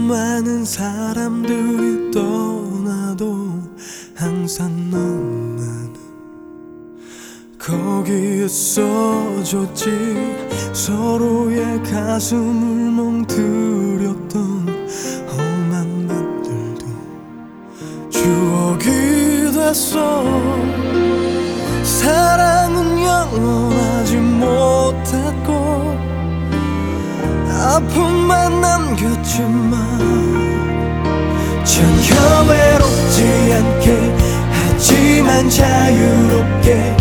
수많은 사람들이 떠나도 항상 너만은 거기에 써줬지. 서로의 가슴을 멍들였던 험한 날들도 추억이 됐어. 사랑은 영원하지 못했고 아픔만 남겼지만 전혀 외롭지 않게, 하지만 자유롭게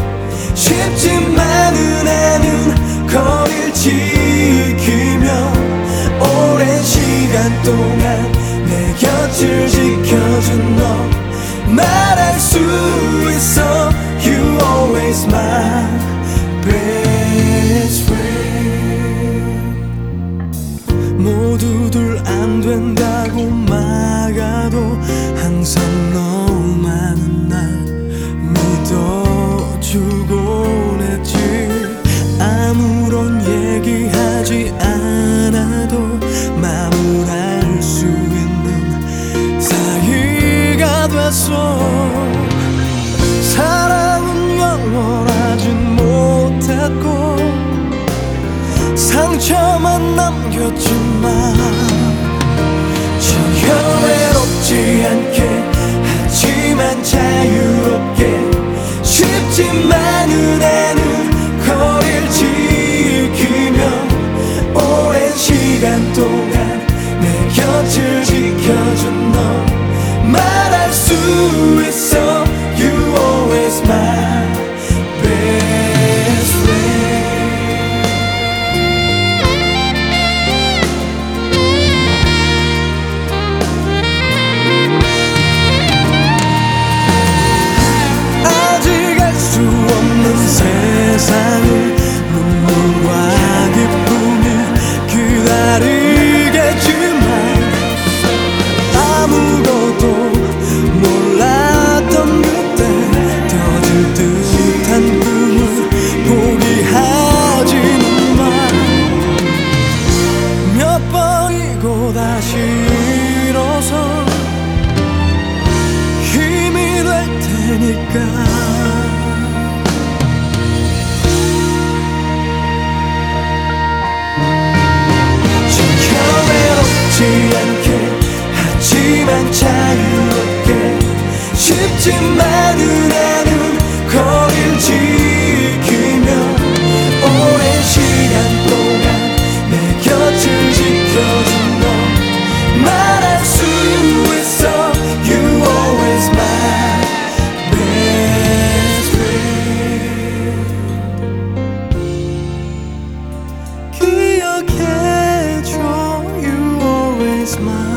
쉽지만은 않은 거리를 지키며 오랜 시간 동안 내 곁을 지켜준 너 말할 수 있어. You always my best friend. 모두들 안 된다고 막아도 항상 너만은 날 믿어주곤 했지. 아무런 얘기하지 않아도 마음을 알 수 있는 사이가 됐어. 사랑은 영원하진 못했고 상처만 남겼지만 전혀 외롭지 않게, 하지만 자유롭게 쉽지만은 않은 거리를 지키며 오랜 시간 동안 내 곁을 지켜준 너 말할 수 있어. You always my best friend. 아직 알 수 없는 세상을 눈물과 기쁨이 기다리겠지만 아무것도 몰랐던 그때 터질 듯한 꿈을 포기하지는 마. 몇 번이고 다시 일어서 힘이 될 테니까. 전혀 외롭지 않게, 하지만 자유롭게 쉽지만은 않은 거리를 지키며 오랜 시간 동안 내 곁을 지켜준 너 말할 수 있어. You always my best friend. 기억해줘. You always my